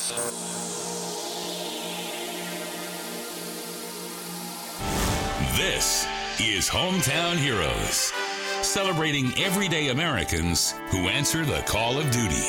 This is Hometown Heroes, celebrating everyday Americans who answer the call of duty.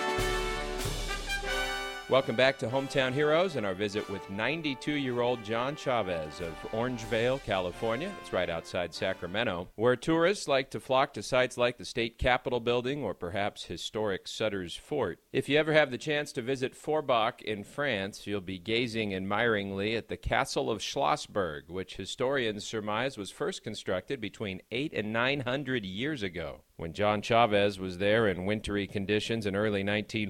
Welcome back to Hometown Heroes and our visit with 92-year-old John Chavez of Orangevale, California. It's right outside Sacramento, where tourists like to flock to sites like the State Capitol building or perhaps historic Sutter's Fort. If you ever have the chance to visit Forbach in France, you'll be gazing admiringly at the Castle of Schlossberg, which historians surmise was first constructed between 800 and 900 years ago. When John Chavez was there in wintry conditions in early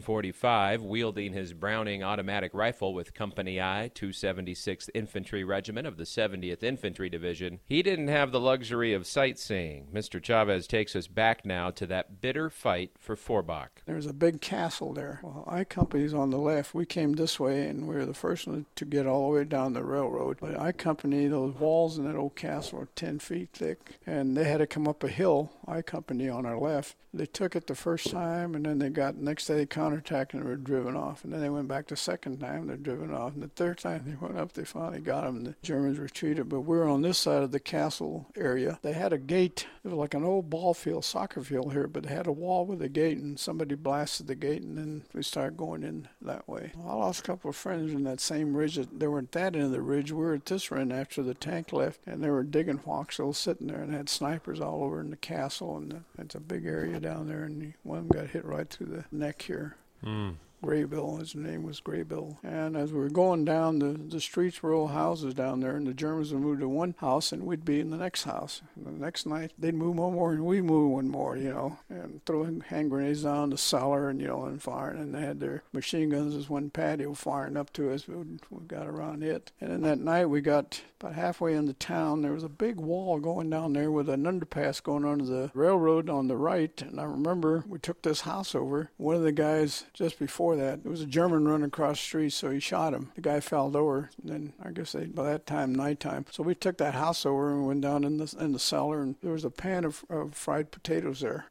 1945, wielding his Browning automatic rifle with Company I, 276th Infantry Regiment of the 70th Infantry Division, he didn't have the luxury of sightseeing. Mr. Chavez takes us back now to that bitter fight for Forbach. There's a big castle there. Well, I Company's on the left. We came this way, and we were the first one to get all the way down the railroad. But I Company, those walls in that old castle are 10 feet thick, and they had to come up a hill, I Company on our left. They took it the first time, and then next day they counterattacked and were driven off. And then they went back the second time, they're driven off. And the third time they went up, they finally got them. The Germans retreated, but we were on this side of the castle area. They had a gate. It was like an old ball field, soccer field here, but they had a wall with a gate, and somebody blasted the gate, and then we started going in that way. I lost a couple of friends in that same ridge. They were at that end of the ridge. We were at this end after the tank left, and they were digging foxholes sitting there and had snipers all over in the castle, and it's a big area down there, and one of them got hit right through the neck here. Graybill, his name was Graybill. And as we were going down, the streets were old houses down there, and the Germans would move to one house, and we'd be in the next house. And the next night, they'd move one more, and we'd move one more, and throwing hand grenades down the cellar, and firing. And they had their machine guns. There's one patio firing up to us. We got around it. And then that night, we got about halfway into town. There was a big wall going down there with an underpass going under the railroad on the right. And I remember we took this house over. One of the guys, just before that, there was a German running across the street, so he shot him. The guy fell over, and then I guess by that time, nighttime. So we took that house over and went down in the cellar, and there was a pan of fried potatoes there.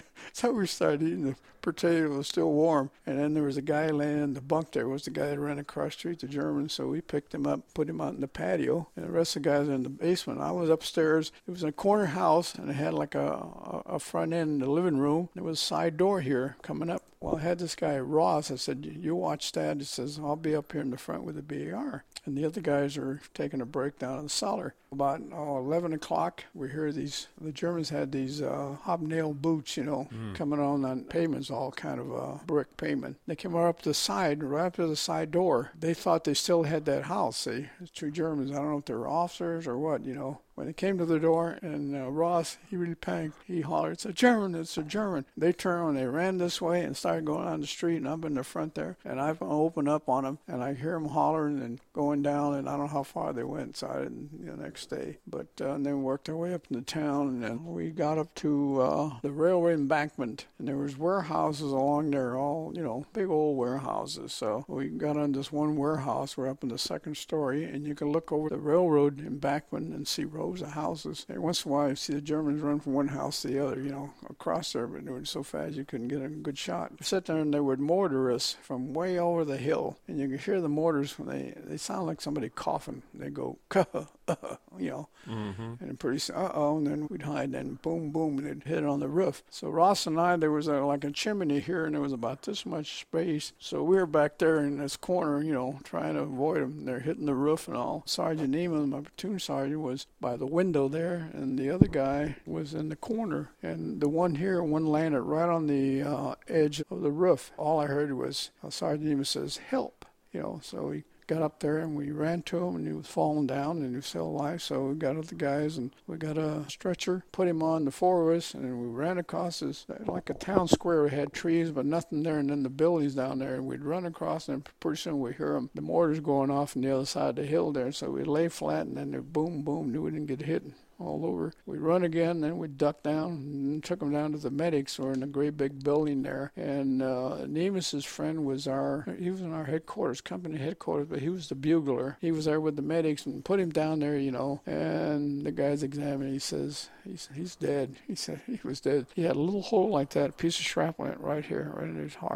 So we started eating the potato. It was still warm. And then there was a guy laying in the bunk there. It was the guy that ran across the street, the German. So we picked him up, put him out in the patio. And the rest of the guys were in the basement. I was upstairs. It was a corner house, and it had like a front end in the living room. There was a side door here coming up. Well, I had this guy, Ross. I said, you watch that. He says, I'll be up here in the front with the BAR. And the other guys are taking a break down in the cellar. About 11 o'clock, we hear the Germans had these hobnail boots, coming on pavements, all kind of brick pavement. They came up the side, right up to the side door. They thought they still had that house, see. It's two Germans. I don't know if they were officers or what, When they came to the door, and Ross, he really panicked. He hollered, it's a German, it's a German. They turned and they ran this way and started going down the street, and I'm in the front there. And I open up on them, and I hear them hollering and going down, and I don't know how far they went, so I didn't, the next day. But and then we worked our way up into town, and then we got up to the railway embankment, and there was warehouses along there, all, big old warehouses. So we got on this one warehouse. We're up in the second story, and you can look over the railroad embankment and see rows of houses. Every once in a while, you see the Germans run from one house to the other, across there, but they were so fast you couldn't get a good shot. We sat there, and they would mortar us from way over the hill, and you could hear the mortars when they sound like somebody coughing. They go, and pretty soon, and then we'd hide, and boom, boom, and it'd hit on the roof. So Ross and I, there was like a chimney here, and there was about this much space. So we were back there in this corner, trying to avoid them. They're hitting the roof and all. Sergeant Neiman, my platoon sergeant, was by the window there, and the other guy was in the corner. And the one landed right on the edge of the roof. All I heard was Sergeant Neiman says, help, so he got up there, and we ran to him, and he was falling down, and he was still alive. So we got up the guys, and we got a stretcher, put him on the four of us, and then we ran across this, like a town square. We had trees, but nothing there, and then the buildings down there, and we'd run across, and pretty soon we hear them, the mortars going off on the other side of the hill there. So we lay flat, and then they boom, boom, knew we didn't get hit all over. We'd run again, then we'd duck down and took them down to the medics who were in a great big building there. And Nemus's friend was he was in our headquarters, company headquarters, but he was the bugler. He was there with the medics and put him down there, and the guy's examining. He says, he's dead. He said he was dead. He had a little hole like that, a piece of shrapnel right here, right in his heart.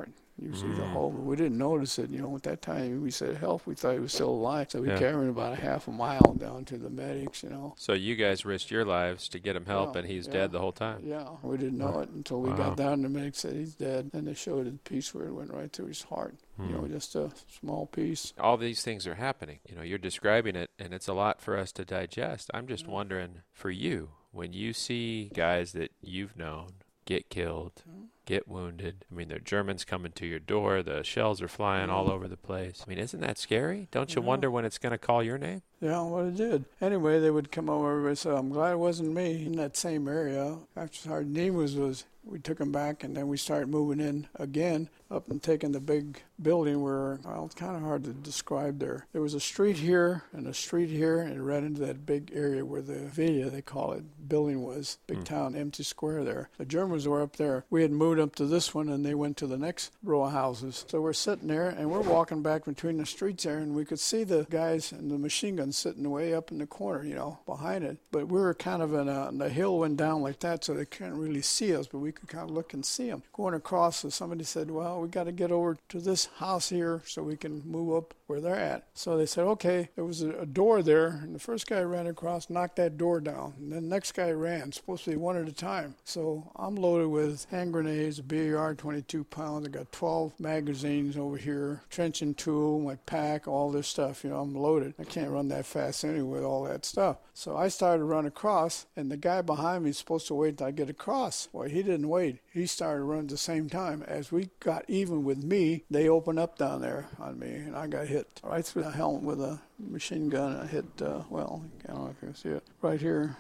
You see the hole, but we didn't notice it. At that time, we said help. We thought he was still alive. So we carried him about a half a mile down to the medics, So you guys risked your lives to get him help, and he's dead the whole time. Yeah, we didn't know it until we got down. The medic said he's dead, and they showed a piece where it went right through his heart. Just a small piece. All these things are happening. You're describing it, and it's a lot for us to digest. I'm just wondering, for you, when you see guys that you've known get killed, get wounded, I mean, there are Germans coming to your door, the shells are flying all over the place. I mean, isn't that scary? Don't you wonder when it's going to call your name? Yeah, well, it did. Anyway, they would come over, everybody said, I'm glad it wasn't me in that same area. After Sergeant Dean was we took him back, and then we started moving in again up and taking the big building where, well, it's kind of hard to describe there. There was a street here and a street here, and it ran into that big area where the Villa, they call it, building was. Big town, empty square there. The Germans were up there. We had moved up to this one, and they went to the next row of houses. So we're sitting there, and we're walking back between the streets there, and we could see the guys and the machine guns sitting way up in the corner, behind it. But we were kind of in the hill went down like that, so they couldn't really see us, but we could kind of look and see them. Going across, so somebody said, well, we got to get over to this house here so we can move up where they're at. So they said, okay. There was a door there, and the first guy ran across, knocked that door down. And then the next guy ran, supposed to be one at a time. So I'm loaded with hand grenades, a BAR 22 pounds. I got 12 magazines over here, trenching tool, my pack, all this stuff. I'm loaded. I can't run that fast anyway with all that stuff. So I started to run across, and the guy behind me is supposed to wait till I get across. Well, he didn't wait. He started running at the same time. As we got even with me, they opened up down there on me, and I got hit right through the helmet with a machine gun. I hit, I don't know if you can see it, right here.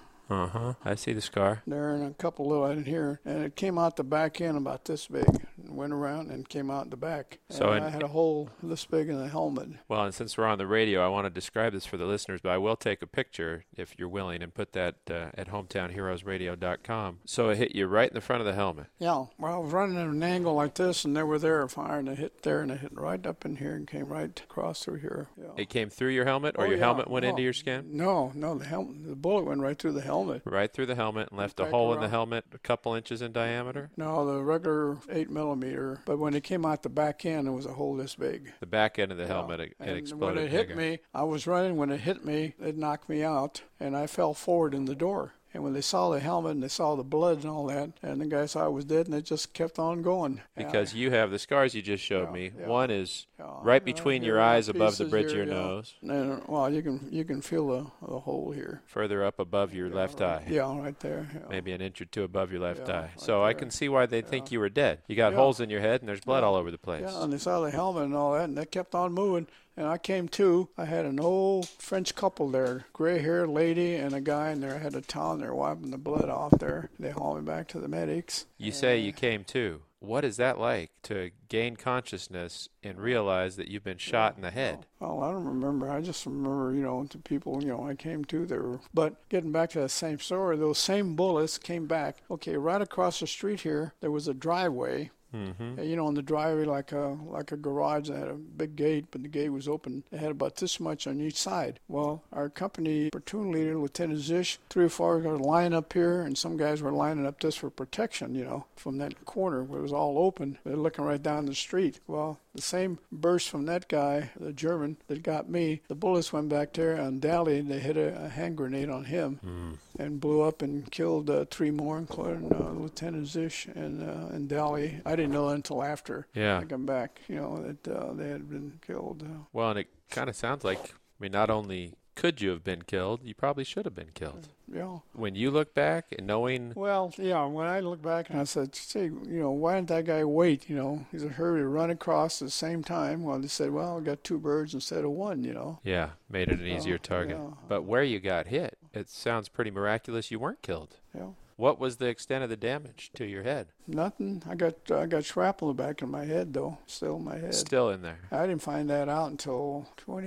I see the scar. There, and a couple little, I didn't hear. And it came out the back end about this big. And went around and came out the back. So I had a hole this big in the helmet. Well, and since we're on the radio, I want to describe this for the listeners, but I will take a picture, if you're willing, and put that at hometownheroesradio.com. So it hit you right in the front of the helmet. Yeah. Well, I was running at an angle like this, and they were there firing. It hit there, and it hit right up in here and came right across through here. Yeah. It came through your helmet, or your helmet went into your skin? No, the bullet went right through the helmet. Right through the helmet and left a hole in the helmet a couple inches in diameter? No, the regular 8mm. But when it came out the back end, it was a hole this big. The back end of the helmet, it exploded. When it hit me, I was running. When it hit me, it knocked me out, and I fell forward in the door. And when they saw the helmet and they saw the blood and all that, and the guy saw I was dead, and they just kept on going. Because you have the scars you just showed me. One is right between your eyes above the bridge of your nose. And, well, you can feel the hole here. Further up above your left eye. Yeah, right there. Yeah. Maybe an inch or two above your left eye. So I can see why they think you were dead. You got holes in your head, and there's blood all over the place. Yeah, and they saw the helmet and all that, and they kept on moving. And I came to. I had an old French couple there, gray-haired lady and a guy in there. I had a towel, and they're wiping the blood off there. They hauled me back to the medics. You say you came to. What is that like, to gain consciousness and realize that you've been shot in the head? Well, I don't remember. I just remember, the people, I came to there. But getting back to that same story, those same bullets came back. Okay, right across the street here, there was a driveway. Mm-hmm. In the driveway, like a garage, that had a big gate, but the gate was open. It had about this much on each side. Well, our company platoon leader, Lieutenant Zish, 3 or 4 were lined up here, and some guys were lining up just for protection, from that corner where it was all open. They're looking right down the street. Well, the same burst from that guy, the German, that got me, the bullets went back there on Daly. They hit a hand grenade on him and blew up and killed 3 more, including Lieutenant Zish and Daly. I didn't know until after I come back, that they had been killed. Well, and it kind of sounds like, not only could you have been killed, you probably should have been killed. Yeah. When you look back and knowing... Well, when I look back and I said, say, why didn't that guy wait, He's a hurry to run across at the same time. Well, they said, well, I got 2 birds instead of 1, Yeah, made it an easier target. Yeah. But where you got hit, it sounds pretty miraculous you weren't killed. Yeah. What was the extent of the damage to your head? Nothing. I got shrapnel in the back of my head, though. Still in my head. Still in there. I didn't find that out until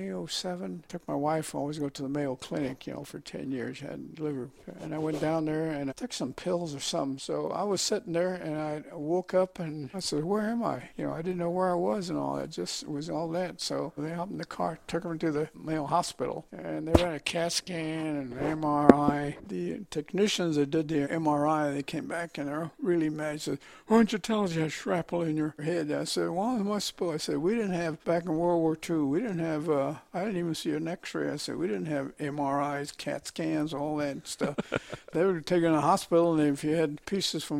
2007. Took my wife, always go to the Mayo Clinic, for 10 years. Had liver. And I went down there and I took some pills or something. So I was sitting there and I woke up and I said, where am I? I didn't know where I was and all that. Just was all that. So they hopped in the car, took me to the Mayo Hospital. And they ran a CAT scan and an MRI. The technicians that did the MRI. They came back and they're really mad. They said, why don't you tell us you had shrapnel in your head? I said, well, am I supposed? I said, we didn't have, back in World War II, we didn't have, I didn't even see an x-ray. I said, we didn't have MRIs, CAT scans, all that stuff. They were taken to the hospital, and if you had pieces from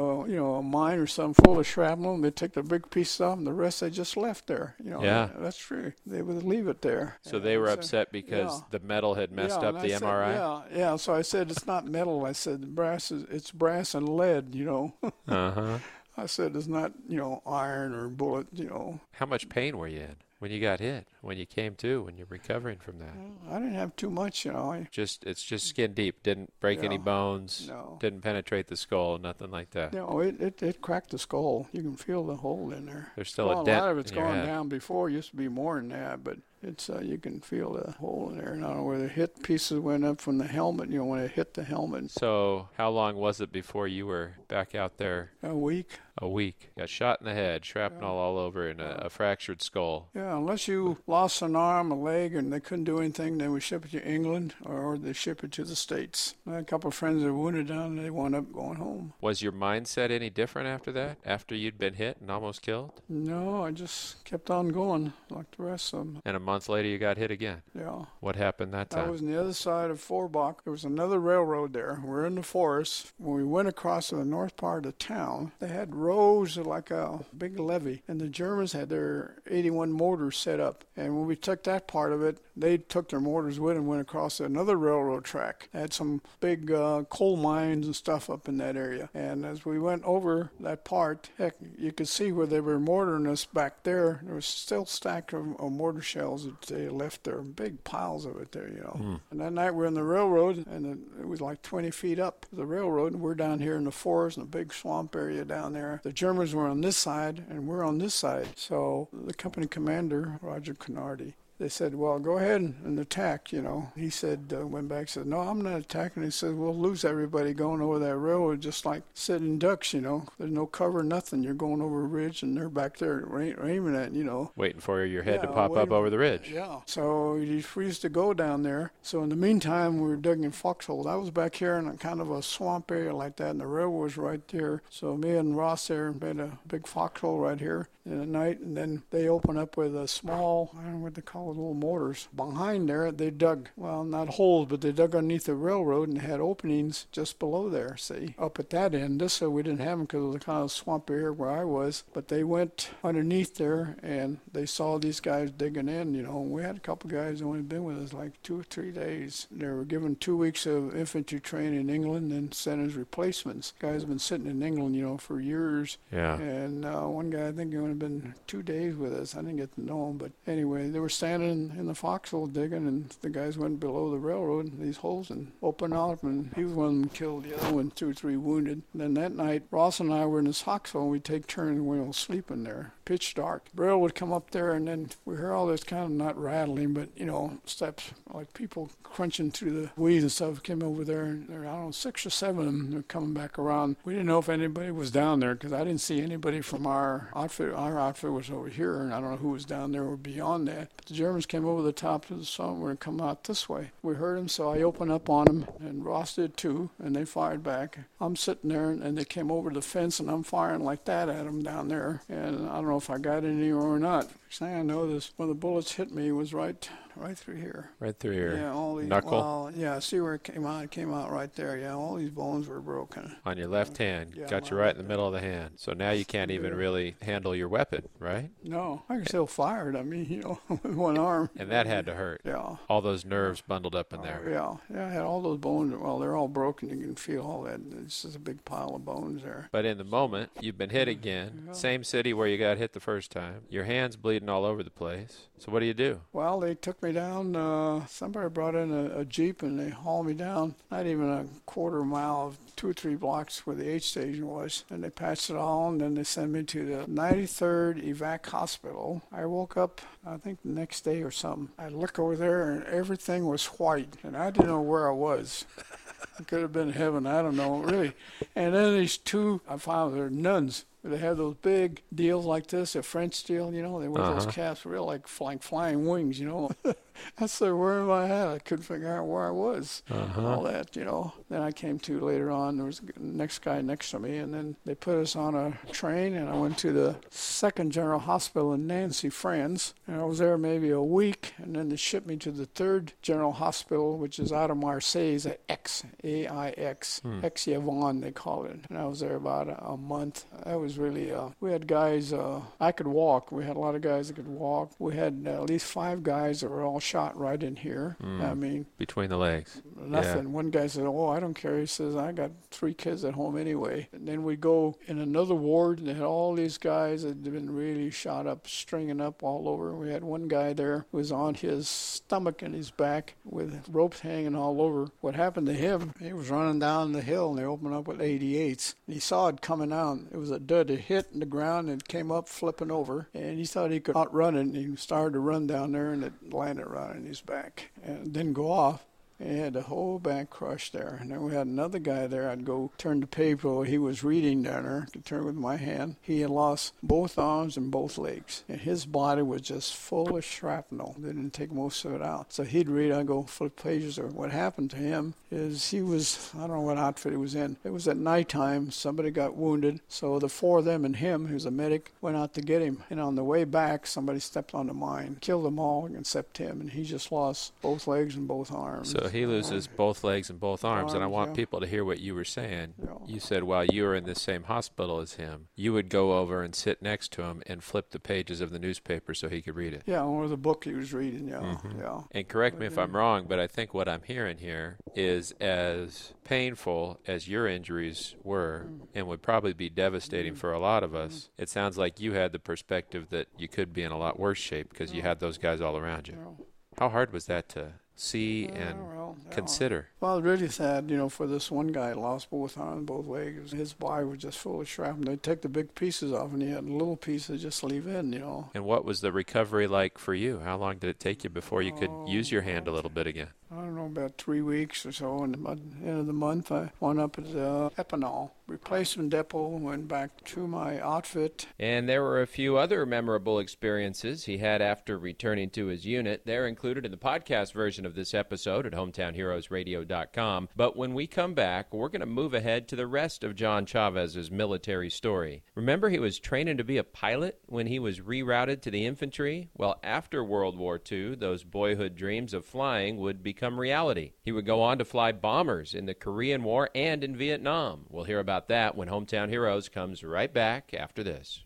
a mine or something full of shrapnel, they'd take the big pieces off, and the rest they just left there. Yeah. That's true. They would leave it there. So they were upset because the metal had messed up the MRI? Yeah. So I said, it's not metal. I said, it's brass and lead, Uh-huh. I said, it's not, iron or bullet, How much pain were you in when you got hit, when you came to, when you're recovering from that? I didn't have too much, It's just skin deep. Didn't break any bones. No. Didn't penetrate the skull. Nothing like that. No, it cracked the skull. You can feel the hole in there. There's still a dent. A lot of it's in your gone head. down before. It used to be more than that, but it's you can feel the hole in there. And I don't know where the hit pieces went up from the helmet. When it hit the helmet. So how long was it before you were back out there? A week. A week. Got shot in the head, shrapnel all over, and a fractured skull. Yeah, unless you lost an arm, a leg, and they couldn't do anything, they would ship it to England or they ship it to the States. I had a couple of friends that were wounded down, and they wound up going home. Was your mindset any different after that? After you'd been hit and almost killed? No, I just kept on going like the rest of them. And a month later you got hit again? Yeah. What happened that time? I was on the other side of Forbach. There was another railroad there. We're in the forest. When we went across to the north part of town, they had rows of like a big levee, and the Germans had their 81 mortars set up. And when we took that part of it, they took their mortars with and went across another railroad track. They had some big coal mines and stuff up in that area. And as we went over that part, heck, you could see where they were mortaring us back there. There was still stacked of mortar shells that they left there, big piles of it there, And that night we're in the railroad, and it was like 20 feet up the railroad, and we're down here in the forest in a big swamp area down there. The Germans were on this side, and we're on this side. So the company commander, Roger Canardi, they said, well, go ahead and attack, He said, went back and said, no, I'm not attacking. He said, we'll lose everybody going over that railroad just like sitting ducks, There's no cover, nothing. You're going over a ridge, and they're back there aiming at, Waiting for your head to pop up over the ridge. Yeah. So he refused to go down there. So in the meantime, we were digging foxhole. I was back here in a kind of a swamp area like that, and the railroad was right there. So me and Ross there made a big foxhole right here in the night, and then they opened up with a small, I don't know what they call it, little mortars. Behind there, they dug, well, not holes, but they dug underneath the railroad and had openings just below there, see, up at that end. This we didn't have them because it was a kind of swamp area where I was, but they went underneath there, and they saw these guys digging in, We had a couple guys that only been with us like 2 or 3 days. They were given 2 weeks of infantry training in England and sent as replacements. Guys have been sitting in England, for years. Yeah. And one guy, I think he only been 2 days with us. I didn't get to know him, but anyway, they were standing in the foxhole digging, and the guys went below the railroad, these holes, and opened up, and he was one of them killed, the other one 2 or 3 wounded. And then that night, Ross and I were in this foxhole, and we'd take turns, and we were sleeping there, pitch dark. Rail would come up there, and then we hear all this kind of not rattling, but, steps, like people crunching through the weeds and stuff, came over there, and there, I don't know, 6 or 7 of them were coming back around. We didn't know if anybody was down there, because I didn't see anybody from our outfit. Our outfit was over here, and I don't know who was down there or beyond that. But the Germans came over the top of the swamp and were come out this way. We heard them, so I opened up on them, and Ross did too, and they fired back. I'm sitting there, and they came over the fence, and I'm firing like that at them down there, and I don't know if I got any or not. Next thing I know, this when the bullets hit me was right through here. Right through your knuckle? knuckle? Yeah, see where it came out? It came out right there. Yeah, all these bones were broken. On your left hand. Yeah, Got you right in the middle of the hand. So now you can't even really handle your weapon, right? No, I can still fire it. I mean, with one arm. And that had to hurt. Yeah. All those nerves bundled up in there. Yeah, I had all those bones. Well, they're all broken. You can feel all that. It's just a big pile of bones there. But in the moment, you've been hit again. Yeah. Same city where you got hit the first time. Your hand's bleeding all over the place. So what do you do? Well, they took me down. Somebody brought in a Jeep, and they hauled me down, not even a quarter mile, of 2 or 3 blocks where the H station was. And they patched it all, and then they sent me to the 93rd Evac Hospital. I woke up, I think, the next day or something. I look over there, and everything was white, and I didn't know where I was. It could have been heaven, I don't know, really. And then these 2, I found they're nuns. They have those big deals like this, a French steel, you know, they wear those caps real like flying wings, you know. I said, where am I at? I couldn't figure out where I was. All that, you know. Then I came to later on, there was the next guy next to me, and then they put us on a train, and I went to the 2nd General Hospital in Nancy, France. And I was there maybe a week, and then they shipped me to the 3rd General Hospital, which is out of Marseille, at Aix, A-I-X, Aix-Yvon, they call it. And I was there about a month. That was really, we had guys, I could walk. We had a lot of guys that could walk. We had at least 5 guys that were all shot right in here. I mean, between the legs. Nothing. Yeah. One guy said, oh, I don't care. He says, I got 3 kids at home anyway. And then we go in another ward, and they had all these guys that had been really shot up, stringing up all over. We had one guy there who was on his stomach and his back with ropes hanging all over. What happened to him, he was running down the hill, and they opened up with 88s. And he saw it coming out. It was a dud. It hit in the ground and came up flipping over. And he thought he could outrun it, and he started to run down there, and it landed right on his back. And it didn't go off. He had the whole back crushed there. And then we had another guy there. I'd go turn the paper. He was reading down there to turn with my hand. He had lost both arms and both legs. And his body was just full of shrapnel. They didn't take most of it out. So he'd read, I'd go flip pages. Or what happened to him is he was, I don't know what outfit he was in. It was at nighttime. Somebody got wounded. So the 4 of them and him, who's a medic, went out to get him. And on the way back, somebody stepped on the mine, killed them all except him. And he just lost both legs and both arms. So he loses both legs and both arms, and I want people to hear what you were saying. You said while you were in the same hospital as him, you would go over and sit next to him and flip the pages of the newspaper so he could read it. Yeah, or the book he was reading, yeah. And correct me if I'm wrong, but I think what I'm hearing here is as painful as your injuries were and would probably be devastating for a lot of us, it sounds like you had the perspective that you could be in a lot worse shape because you had those guys all around you. How hard was that to see and consider? Well, really sad, you know, for this one guy, lost both arms, both legs. His body was just full of shrapnel. They'd take the big pieces off, and he had little pieces just leave in, you know. And what was the recovery like for you? How long did it take you before you could use your hand a little bit again? I don't know, about 3 weeks or so. And at the end of the month, I wound up at Epinal replacement depot, went back to my outfit. And there were a few other memorable experiences he had after returning to his unit. They're included in the podcast version of this episode at hometownheroesradio.com. But when we come back, we're going to move ahead to the rest of John Chavez's military story. Remember, he was training to be a pilot when he was rerouted to the infantry? Well, after World War II, those boyhood dreams of flying would become reality. He would go on to fly bombers in the Korean War and in Vietnam. We'll hear about that when Hometown Heroes comes right back after this.